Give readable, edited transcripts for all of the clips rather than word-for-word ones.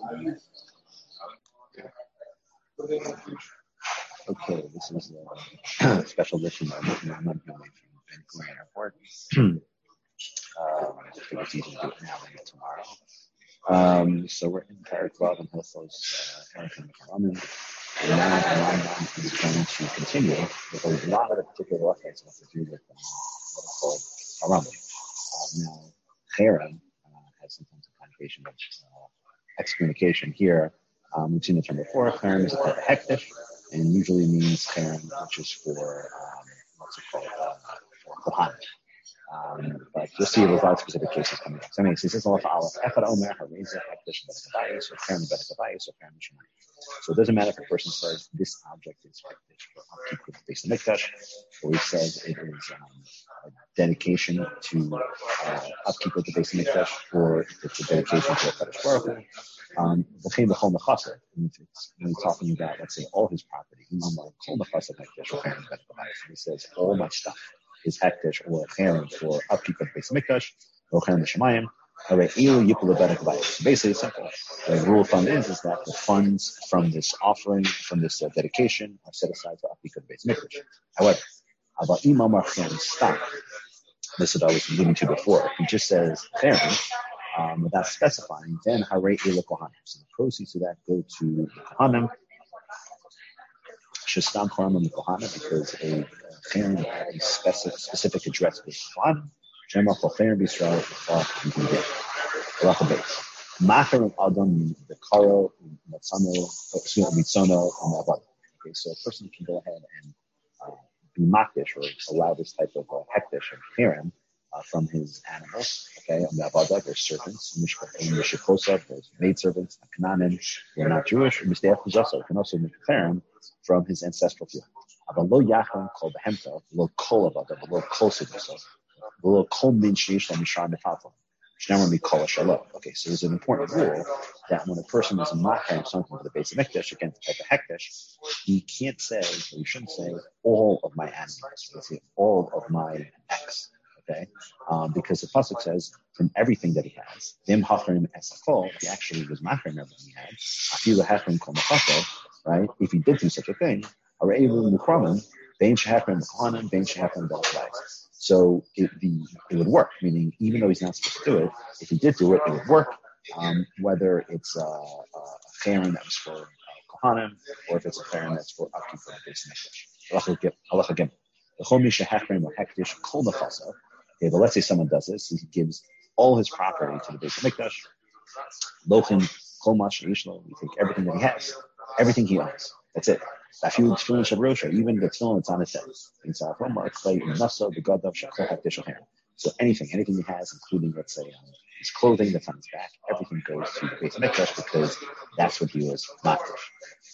Okay, this is a special edition of I'm not going from Vancouver Airport. I think it's easy to do it now than tomorrow. So we're in Paraguay and Hilfos, Eric and Karaman. And now the Rambam is going to continue with a lot of the particular reference that have to do with what is called Haramim. Now, Cherem has sometimes a connotation of excommunication here. We've seen the term before. Cherem is a type of hektish, and usually means cherem, which is for what's it called, for kohanim. But you'll see there's a lot of specific cases coming up. So anyway, he says, Echad Omer Hareza Hektish Bedekabayis or Cherem Bedekabayis or Cherem Mishnah. So it doesn't matter if a person says this object is hektish for upkeep of the base of mikdash, or he says it is a dedication to upkeep of the base of mikdash, or if it's a dedication to a Kadosh Baruch Hu. And if he's talking about, let's say, all his property, he says all my stuff is hektish or cherem for upkeep of the base of mikdash, or cherem l'shamayim. Basically, it's simple. The rule of thumb is that the funds from this offering, from this dedication, are set aside for upkeep of the base of mikdash. However, about imam or cherem stock, this is what I was alluding to before. If he just says cherem, without specifying, then harei ela kohanim. So the proceeds of that go to the kohanim. Shestam kohanim kohanim, because a cherem had a specific address with kohanim. Shemar for cherem b'Yisrael halacha base. Macher of adam the karo mitzano and avad. Okay, so a person can go ahead and be makdish or allow this type of hektish or cherem from his animals, okay, on the Avadah, there's servants, Mishikosa, there's maidservants, Kananim, they're not Jewish, or Misteh Kuzasa, can also make cherem from his ancestral field. Lo Yachon called the Hemta, Lo Kol Avadah, Lo Kol Sidasa, Lo Kol Min Sheish Mishar Metatla, Shnamar Mikol Shalom. Okay, so there's an important rule that when a person is not having something for the base of Mikdash, against the type of Hekdash, he can't say, or he shouldn't say, all of my animals, let's say, all of my X. Okay, because the pasuk says from everything that he has, Vim Hachrim Esakol, he actually was machrim everything he had. Afilu Hachrim Kol Machasol, right? If he did do such a thing, Areilu Mukramim, Bein Shehachrim Kohanim, Bein Shehachrim Belatrais. So it would work. Meaning, even though he's not supposed to do it, if he did do it, it would work. Whether it's a cherem that was for Kohanim, or if it's a cherem that's for upkeep for the base mikdash. Halacha Gimel. The Chol Misha Hachrim or Hektish Kol Machasa. Okay, but let's say someone does this, he gives all his property to the base of mikdash. Lochin, Komash, Yishlo, you take everything that he has, everything he owns. That's it. Even the tefillin that's on his head. Inside homework, clay, naso, the gadav, shakol, hektish, or hair. So anything he has, including, let's say, his clothing that's on his back, everything goes to the base of mikdash because that's what he was makdash.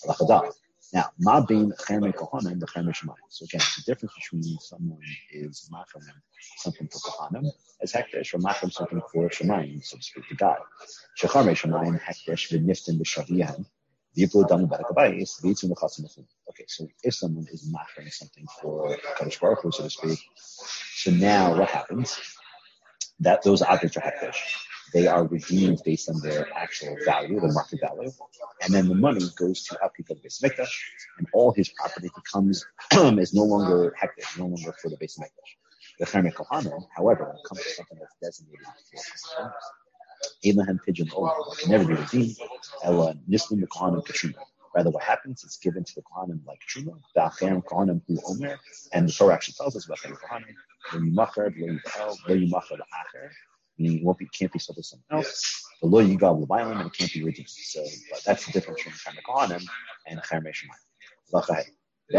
Now, ma bein cherem kohanim, the cherem shemayim. So again, it's a difference between someone is machrim something for kohanim as hektish, or machrim something for shemayim, so to speak, to God. Shechar shemayim hektish v'niftin b'shaviyahem v'yiplu dam b'edekabayis v'yitzun l'chasim l'chum. Okay, so if someone is machrim something for Kadosh Baruch Hu, so to speak, so now what happens? That those objects are hektish. They are redeemed based on their actual value, the market value, and then the money goes to upkeep of the base of mikdash, and all his property becomes is no longer hektish, no longer for the base of mikdash. The cherem kohanim, however, when it comes to something that's designated for kohanim, Abraham pigeon can never be redeemed. Ella nislim the kohanim k'truma. Rather, what happens is given to the kohanim like truma. The cherem kohanim hu omer, and the Torah actually tells us about cherem kohanim. Lo yimachar, lo yimachar la'acher. Meaning it can't be sold to someone else. The lo yigav l'baylim, and it can't be redeemed. So that's the difference between cherem kohanim and cherem shemayim.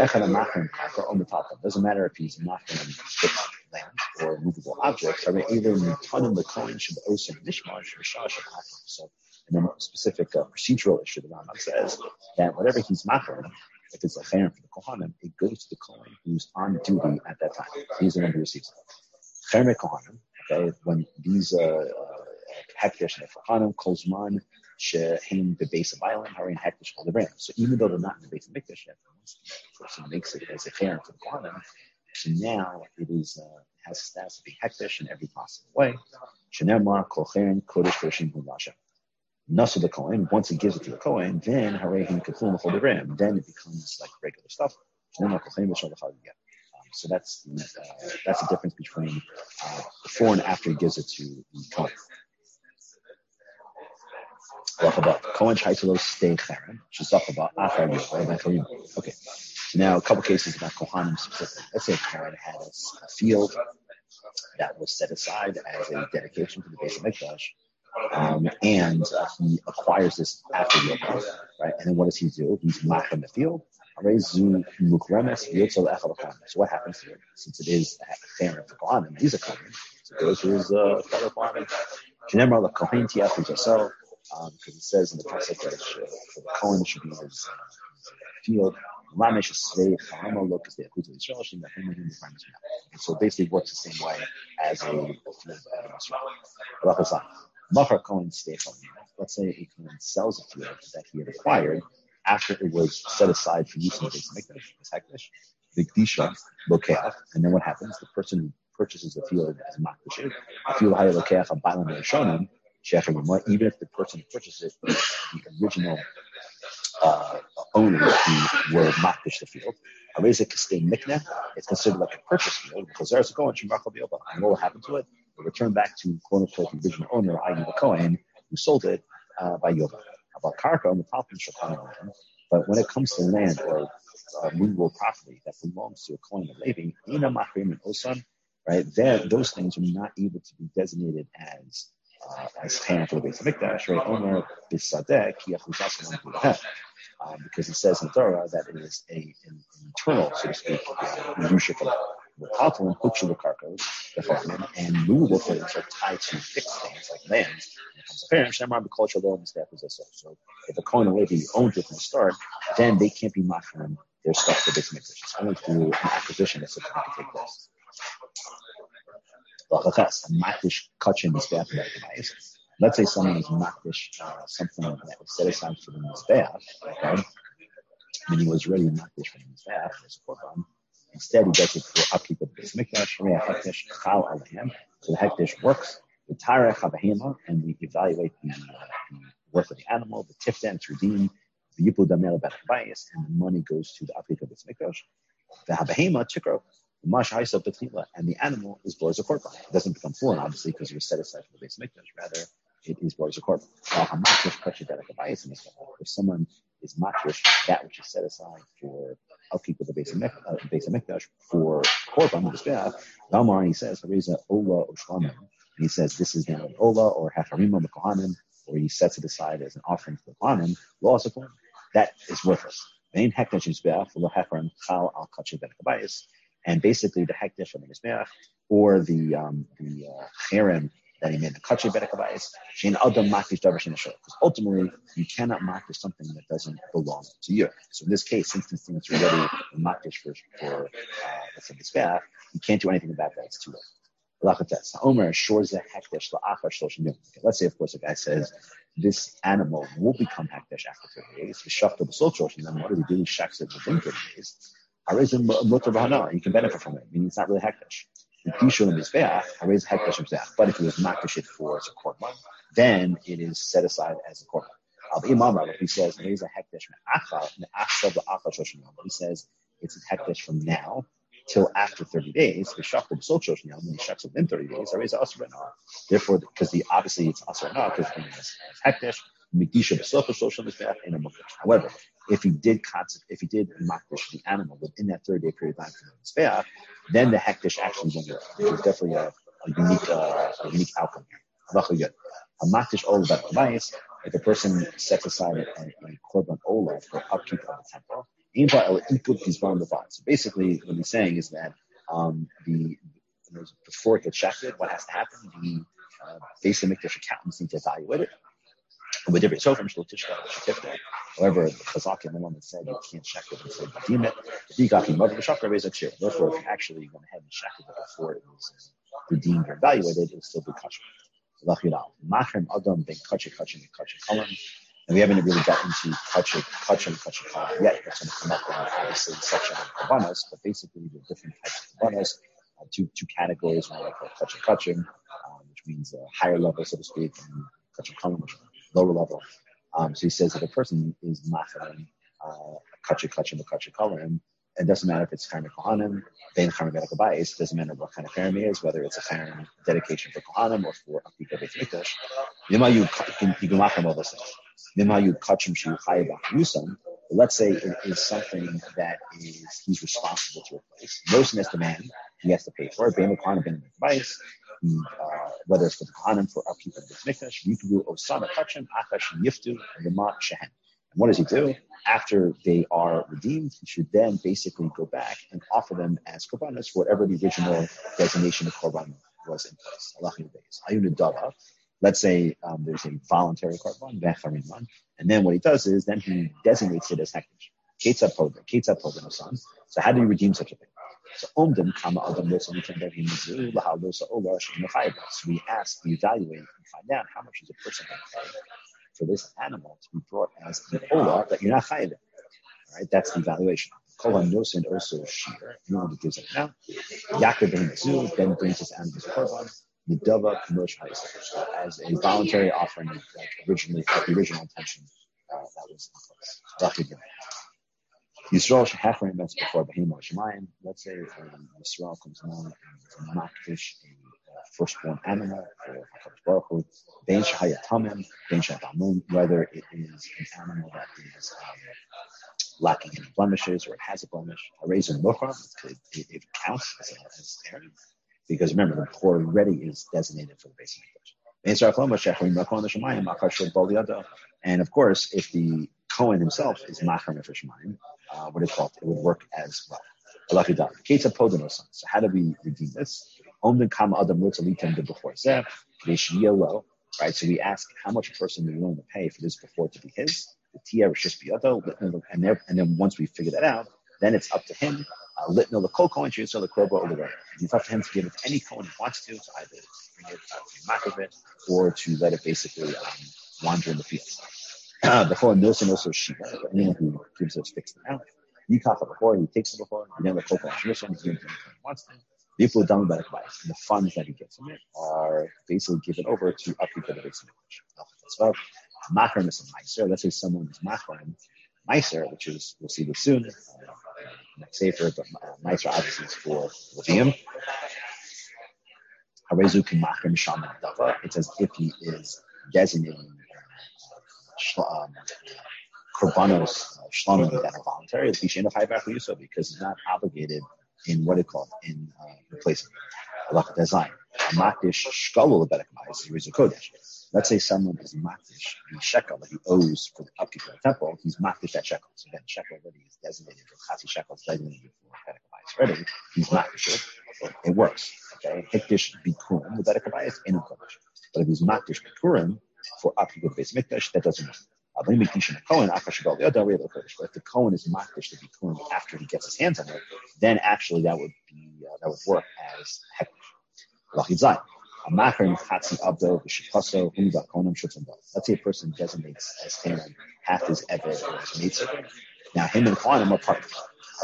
Doesn't matter if he's machrim fixed land or movable objects. So, and then a specific procedural issue, the Rambam says that whatever he's machrim, if it's a cherem for the kohanim, it goes to the kohen who's on duty at that time. He's the one who receives it. Cherem kohanim. Okay, when these hektish and kohanim kolzman sheheim the base of island harin hektish called the ram. So even though they're not in the base of mikdash yet, once the person makes it as a cherem for the kohanim, so now it is has a status of being hektish in every possible way. Shenemar kol cherem kodesh kodeshim hu Hashem. Nasa the Kohen, once he gives it to the Kohen, then Harehin Kathun the Ram, then it becomes like regular stuff. So that's the difference between before and after he gives it to the Kohen. Kohen Chaitolo stay Cheren, Shizachaba, Achar Yochel, okay. So now a couple cases about Kohanim specifically. Let's say a Kohen had a field that was set aside as a dedication to the Beis Hamikdash, and he acquires this after Yom, right? And then what does he do? He's mach in the field. So what happens here? Since it is a Cheren for Kohanim, he's a Kohen, so it goes to his fellow Kohanim. Because it says in the pasuk that the Kohen should be in his field. So basically it works the same way as a field of Adam. Let's say a Kohen sells a field that he had acquired after it was set aside for use in the Beis Hamikdash, the Gdisha, Lokeach, and then what happens? The person who purchases the field as Makdashit, even if the person who purchases it is the original owners who were makdish the field. It's considered like a purchase field because there's a Kohen and what will happen to it? It will return back to quote unquote the original owner, i.e. the Kohen who sold it by Yoba. About Karka on the Palpin Shulchan. But when it comes to land or movable property that belongs to a Kohen of Levi, Ina Machrim and Osan, right? Those things are not able to be designated as Cheren for the Beis Hamikdash, right? Omer Bisadeh Ki because it says in the Torah that it is an internal, so to speak, Yerusha for the Palpin, Hukshu the Karkos, the farming, and movable things are tied to fixed things like land. When it comes to parents, Shamar B'Kol Shalom and staff is also. So if a Kohen Levi owns it from the start, then they can't be machrim their stuff for Beis Hamikdash. It's only through an acquisition that something can take place. Let's say someone is makdish something that was set aside for the mizbeach, okay? And he was already makdish for the mizbeach as a korban. Instead, he does it for upkeep of the Beis Hamikdash. So the hekdesh works. The tarech habahema, and we evaluate the worth of the animal. The tiftan, it's redeemed. The yipul damel b'chabayis, and the money goes to the upkeep of the Beis Hamikdash. The habahema tikro. And the animal is brought as a korban. It doesn't become foreign, obviously, because it was set aside for the Beis Hamikdash. Rather, it is brought as a korban. If someone is matrish, that which is set aside for upkeep of the Beis Hamikdash for korban, Ramar, he says, Ola and he says this is now an Ola or Hafarima Kohanim, or he sets it aside as an offering to the Kohanim, that is worthless. And basically the hekdesh of the mizbeach or the cheren that he made, the kachay bedekabayis, shein adam makdish davar shein ashor. Because ultimately you cannot makdish something that doesn't belong to you. So in this case, since this thing is already makdish for let's say mizbeach, you can't do anything about that. It's too late. Let's say, of course, a guy says this animal will become hekdesh after 30 days. And then what does he do? He shacks it within 30 days. You can benefit from it. Meaning it's not really hekdesh. But if it was makdish it for as a korban, then it is set aside as a korban. He says he says it's a hekdesh from now till after 30 days. When he shucks within 30 days, therefore, because obviously it's asur now because it's hekdesh. However, if he did makdish the animal within that 30-day period of time for the mizbeach, then the hekdesh actually won't work. There's definitely a unique outcome here. A makdish ola b'kabayis, if a person sets aside a korban ola for upkeep of the temple, so basically what he's saying is that before it gets shafted, what has to happen? The Beis Hamikdash accountants need to evaluate it. With every so from however, the Chazakim, the one that said you can't check it and say redeem it. Therefore, if you actually went ahead and checked it before it was redeemed or evaluated, it would still be kosher. And we haven't really got into kachim yet. That's going to come up in obviously section of kabanos, but basically there are different types of kabanos. Two categories. One I call kachim, which means a higher level, so to speak, and kachim, which lower level. So he says that a person is macharim, kachim, colorim. It doesn't matter if it's Chayim Kohanim, Bein Chayim Bedek Bayis. It doesn't matter what kind of Chayim he is, whether it's a Chayim dedication for Kohanim or for Akika Beit Mikdash. Nima you can macham all those things. Nima you kachim shu Chayim Yusam. Let's say it is something that he's responsible to replace. Most is the man he has to pay for it. Bein Kohanim, Bein Bayis. Whether it's for the Kohanim for upkeep of the Mikdash, Yikubu Osana Kachim, Akash Yiftu, Lema Shehen. And what does he do? After they are redeemed, he should then basically go back and offer them as korbanos for whatever the original designation of korban was in place. Let's say there's a voluntary korban, and then what he does is then he designates it as hektish. Ketzad Pogan, son. So how do you redeem such a thing? So we ask, we evaluate, and find out how much is a person going to pay for this animal to be brought as an olah that you're not chayav. All right, that's the evaluation. Kol hanosin also shear. Anyone who gives it now, Yaakov ben then brings his animal to korban. Nidava kamosh as a voluntary offering, like originally, the original intention that was in place. Yisrael shehachrim that's before Behema Shemayim. Let's say Yisrael comes along and makdish a firstborn animal for HaKadosh Baruch Hu. Bein shehayatamim, bein shehatamim, whether it is an animal that is lacking any blemishes or it has a blemish. A razor mochar, it counts as there. Because remember, the poor already is designated for the base of Mikdash. And of course, if the Kohen himself is machar for Shemayim, what is called, it would work as well. So how do we redeem this? Right? So we ask how much a person is willing to pay for this before to be his. The tier is just and then once we figure that out, then it's up to him. Litno the kol kohen sheyisrael the korba or the right. It's up to him to give it to any kohen he wants to either bring it to mark it or to let it basically wander in the field. The kohen knows and also shiva. Anyone who gives it fixed it out. Yikach before he takes it before. And then the kol kohen sheyisrael he gives it to anyone he wants to. The funds that he gets from it are basically given over to upkeep of the base of Machrim is a meiser. Let's say someone is machrim meiser, which is, we'll see this soon, next safer, but meiser obviously is for Levium. Harezu can machrim shaman dava. It's as if he is designating korbanos shlomim that are voluntary, because he's not obligated in what it called in replacement. Alach design. Makdish shkalu lebedak ma'is yirizu kodesh. Let's say someone is makdish the shekel that he owes for the upkeep of the temple. He's makdish that shekel. So then shekel already is designated for chati shekel. It's designated for bedak ma'is already. He's makdish it. It works. Okay. Hikdish bikurim the bedak ma'is in kodesh. But if he's makdish bikurim for upkeep of the base mikdash, that doesn't work. But if the Kohen is makdish to be Kohen after he gets his hands on it, then actually that would work as hektish. Let's say a person designates as Haman half his eved or his maidservant. Now him and Kohanim are partners.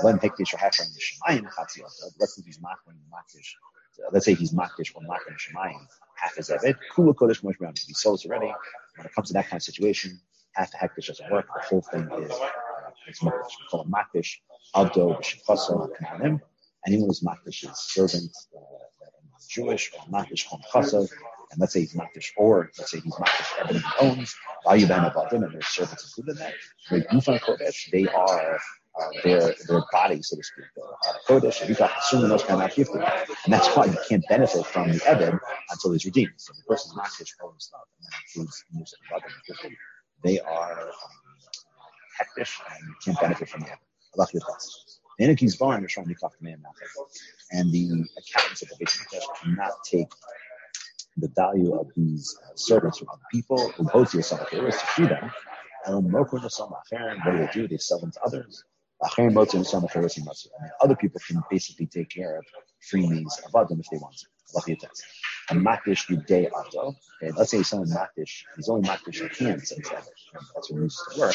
Let's say he's makdish or makdish shemayim half his eved. Kula kodesh mosh b'yam. He sells already. When it comes to that kind of situation, half the hektish doesn't work. The whole thing is makdish. We call it makdish, abdo, b'shipchaso, k'manim. Anyone who's makdish is servant, Jewish, or makdish chom, and let's say he's makdish, or let's say he's makdish everything he owns, vayuban avadim, and there's servants included in that. They gufan kodesh, they are their body, so to speak, kodesh. You got consuming those kind of gifted, and that's why you can't benefit from the eved until he's redeemed. So the person's makdish owns stuff, and that includes music and avadim. They are hektish, and you can't benefit from the eved. Allah your thoughts. The Eniki's barn is trying to cough the man now, and the accountants of the Beit Mikdash cannot take the value of these servants from other people who go to yourself is to free them. And what do? They sell them to others. And other people can basically take care of freeing these avadim if they want to. And makdish the day after. Okay, let's say someone makdish, he's only makdish the hands of his eved. That's what he uses to work.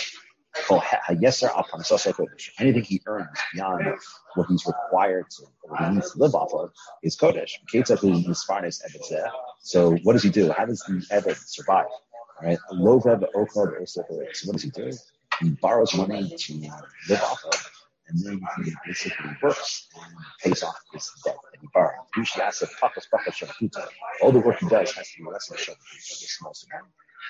Anything he earns beyond what he's required to, or what he needs to live off of, is kodesh. So what does he do? How does the eved survive? right? Lovev Okov Osef. So what does he do? He borrows money to live off of, and then he basically works and pays off this debt that he borrowed. All the work he does has to be less than the small amount.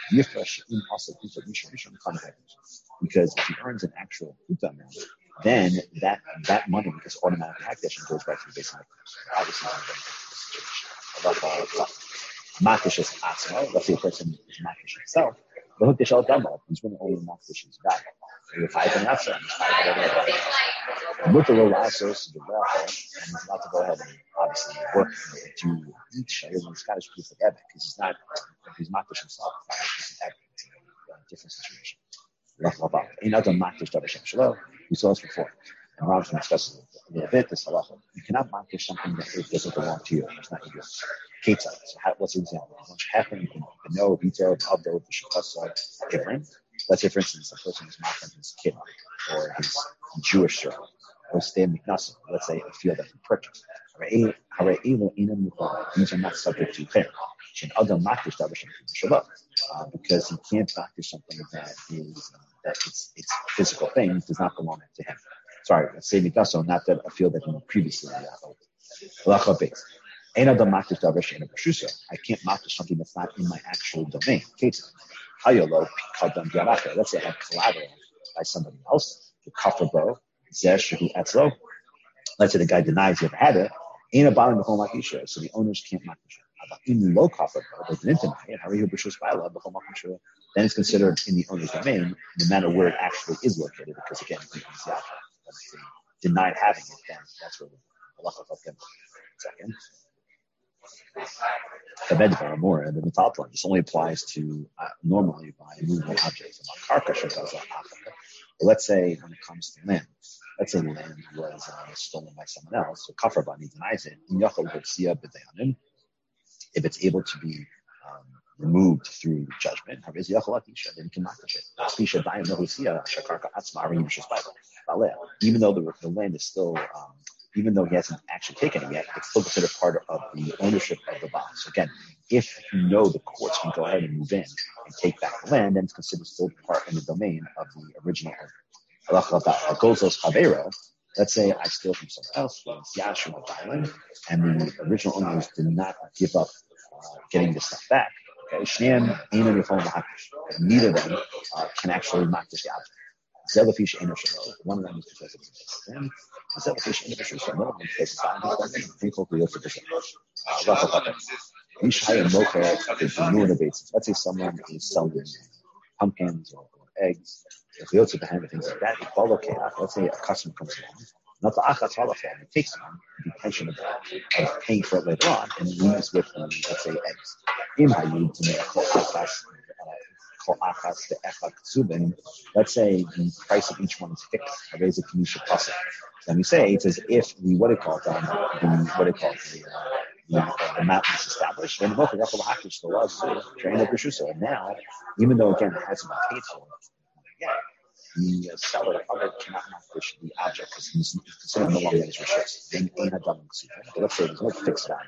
Because if he earns an actual puta amount, then that money gets automatic hekdesh and goes right to the base of obviously it's a very situation. Makish is atzma. Let's say a person is makish himself. The hook dish al dama. He's really only makish his back. You're fighting outside. With the low lasos, the waffle, and he's about to go ahead and obviously work to each. Everyone's Scottish people together because he's not. If he's makish himself, it's a different situation. Another makish davar shalom. We saw this before. And Ramshan discusses it a little bit, this halacha. You cannot makish something that doesn't belong to you. It's not yours. Ketzah. So what's the example? Once you happen, you know detail of the shikasa different. Let's say, for instance, a person is making his kid or his Jewish servant or stay miknasim. Let's say a field that he purchased. These are not subject to cher. Because he can't makish something that is that it's physical thing does not belong to him. Sorry, let's say miknasim, not that a field that he previously owned. I can't makish something that's not in my actual domain. Let's say I have collateral by somebody else, the kafabo, zeshu etzlo. Let's say the guy denies he ever had it. So the owners can't makish it. Then it's considered in the owner's domain, no matter where it actually is located, because again, if he denied having it, then that's where the halacha of him. Second. The bedvar more the metal point. This only applies to normally by movable objects. But let's say when it comes to land, let's say the land was stolen by someone else, so kafarbani denies it. If it's able to be removed through judgment, then he can makish it. Even though the land is still even though he hasn't actually taken it yet, it's still considered part of the ownership of the bond. So again, if the courts can go ahead and move in and take back the land, then it's considered still part in the domain of the original owner. Let's say I steal from someone else, Yashim of Island, and the original owners did not give up getting this stuff back. Okay, neither of them can actually makish the object. One of them is because it's him. One of them is let's say someone is selling pumpkins or eggs, things like that. Let's say a customer comes along. Not the achatz halachah, and it takes on the intention of paying for it later on, and leaves with let's say eggs. Let's say the price of each one is fixed. Then we say it's as if the amount is established. And now, even though again it hasn't been paid for yet, the seller cannot makish the object because he's considered no longer his rishus. Then but let's say there's no fixed value.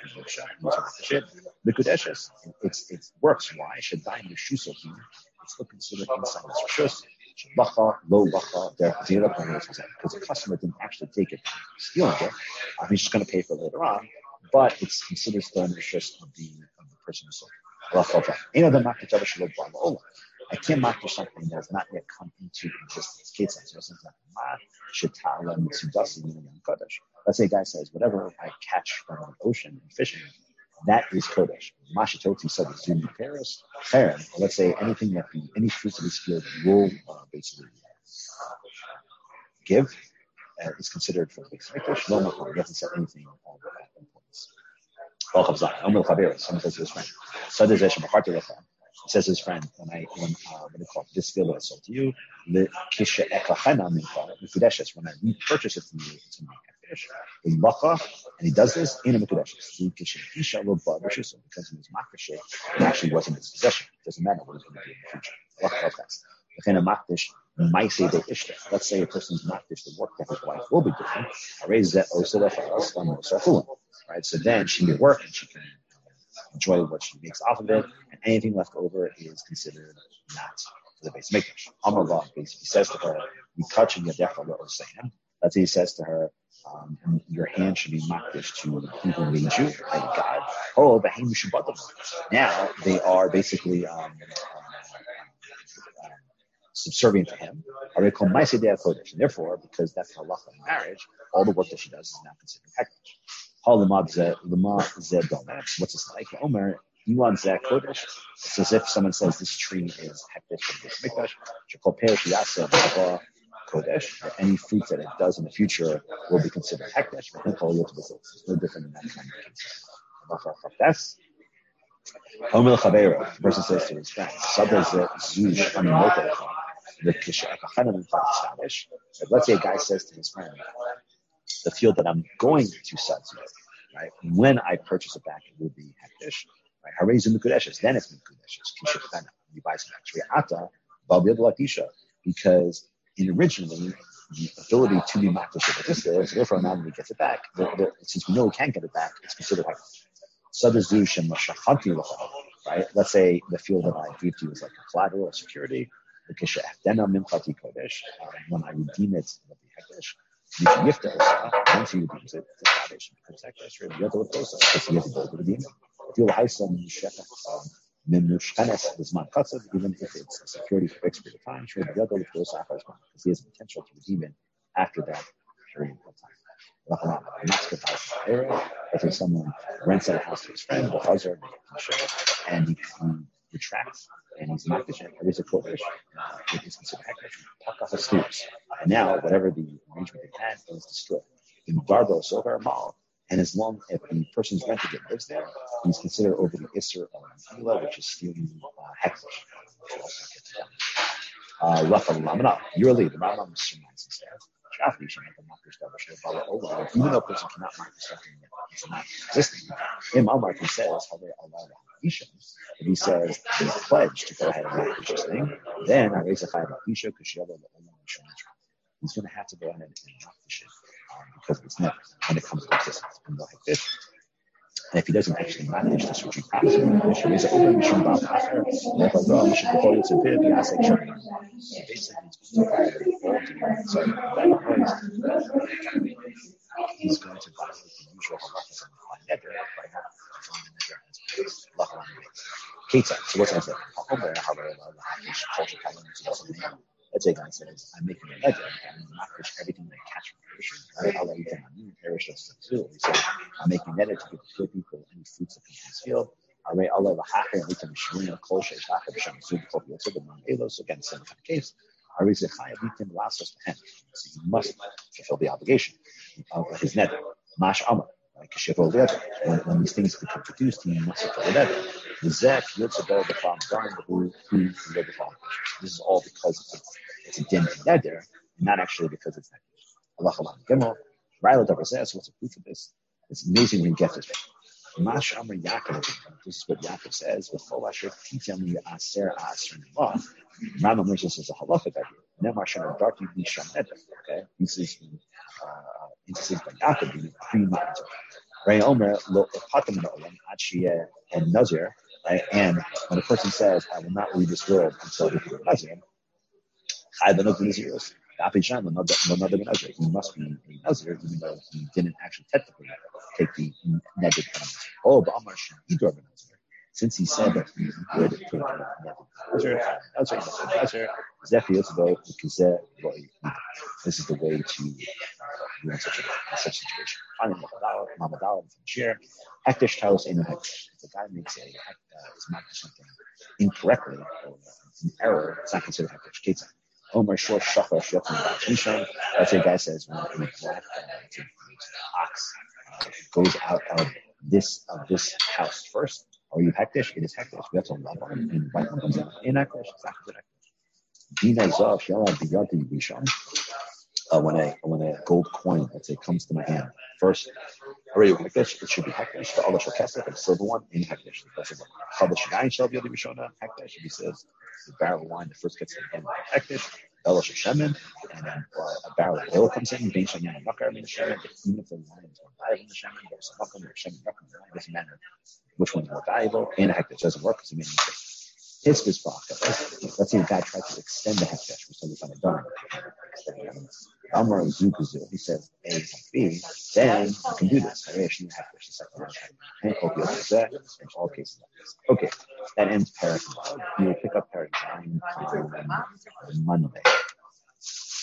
It works. Why? It's still considered inside his rishus. Because the customer didn't actually take it, stealing it. He's just going to pay for it later on, but it's considered still in the rishus of the person who sold it. I can't makish something that has not yet come into existence. Let's say a guy says, whatever I catch from the ocean and fishing, that is kodesh. Mashitoti said it's in Paris. Let's say anything any fruits of this field will basically give is considered for the big mikdash. No makom, he hasn't said anything on that importance. Someone says to his friend, he says to his friend, this field that I sold to you, when I repurchase it from you, it's going to make a fish. And he does this in a Mekudeshes. Because he was makish, it actually wasn't his possession. It doesn't matter what he's going to do in the future. Let's say a person's makish, the work that his wife will be doing. Right? So then she can work and she can enjoy what she makes off of it, and anything left over is considered not for the base mikdash. Amar Rav basically says to her, "Mikachim yadecha le'osein." That's what he says to her. Your hand should be makdish to the people who made you, like God. Oh, but now they are basically subservient to him. And therefore, because that's halacha in marriage, all the work that she does is now considered hekdesh. What's this like? Omer, you want zeh kodesh? It's as if someone says this tree is hekdesh for this mikdash. Kodesh, or any fruit that it does in the future will be considered hekdesh. It's no different than that kind of case. The person says to his friend, let's say a guy says to his friend, the field that I'm going to sell to you, right? When I purchase it back, it will be hekdesh. Right? Harayz Mekudeshes, then it's Mekudeshes. You buy some extra because originally the ability to be makdish is there, so therefore now when he gets it back, since we know we can't get it back, it's considered hekdesh. Right? Let's say the field that I gave to you is like a collateral, a security. When I redeem it, it will be hekdesh. Once you redeem it, it's hekdesh. Because hekdesh, you have to look closer because you have to go to redeem it. Even if it's a security for a fixed period of time, because he has the potential to redeem it after that period of time. If someone rents out a house to his friend, and he retracts and he's not efficient, or is a kodesh, it is considered hekdesh. And now, whatever the arrangement they had is destroyed. In Darbo, Sogar Mall, and as long as the person's rented it lives there, he's considered over the Isser of Mila, which is stealing hekdesh. Yearly, the Rambam surmises instead. Even though a person cannot mark something that is not existing, he says, if he says he's pledged to go ahead and mark this thing, then he's going to have to go ahead and mark the shit because it's never when it comes to existence. And if he doesn't actually manage this, which he promised him, basically he's going to violate the usual halachas and find neder by not fulfilling the neder as Ketzah. So what's that? Let's say God says, I'm making a neder and I'm not push everything that I catch from the ocean. I'll let you down. Perish that's the field. He said, I'm making neder to give to people any fruits that come from this field. So again, same kind of case. So you must fulfill the obligation of his neder. Mash Amar. When these things become produced, he must fulfill the neder. This is all because it's a din neder, not actually because it's neder. Raila Davar says, what's the proof of this? It's amazing when you get this. Mash Amar Yaakov. This is what Yaakov says. Rambam knows this is a halachic idea. Okay, this is insisted by Yaakov being pre-Ma'aser. Ray Omer lo epatim no'olam achiyeh and nazir. Right, and when a person says, "I will not leave this world until I become nazir," he must be a nazir, even though he didn't actually technically take the negative penalty. Oh, but Amar Shidor ben Nazir. Since he said that he would take the nazir, this is the way to do in such a situation. Hekdesh tells in hekdesh. If a guy makes is marked something incorrectly or an error, it's not considered hekdesh. Ketzah. Omer shor shachar shyotim b'Misham. Let's say a guy says when a black ox goes out of this house first, are you hekdesh? It is hekdesh. We have to love on him, and the white one comes out in hekdesh. It's not considered hekdesh. Dina zav shalad b'yadi b'Misham. When a gold coin, let's say, comes to my hand first, already hekdesh, it should be hekdesh. The other shakesef, a silver one, in hekdesh. That's it. Chadash yain shel b'yadi b'Misham hekdesh. If he says the barrel of wine that first gets to the hand, hekdesh. Belash Shemin, and then a barrel of oil comes in, Bein Shemin and Makar in the Shemin, even if the wine is more valuable in the Shemin, there's a Makar or Shemin, Makar, it doesn't matter which one is more valuable, and a hekdesh doesn't work because it means his bisbach. Let's say the guy tried to extend the hekdesh for some kind of done. Amar Zukuzu, he says A and B, then you can do this. In all cases like this. Okay, that ends paragraph. You will pick up paragraph 9 on Monday.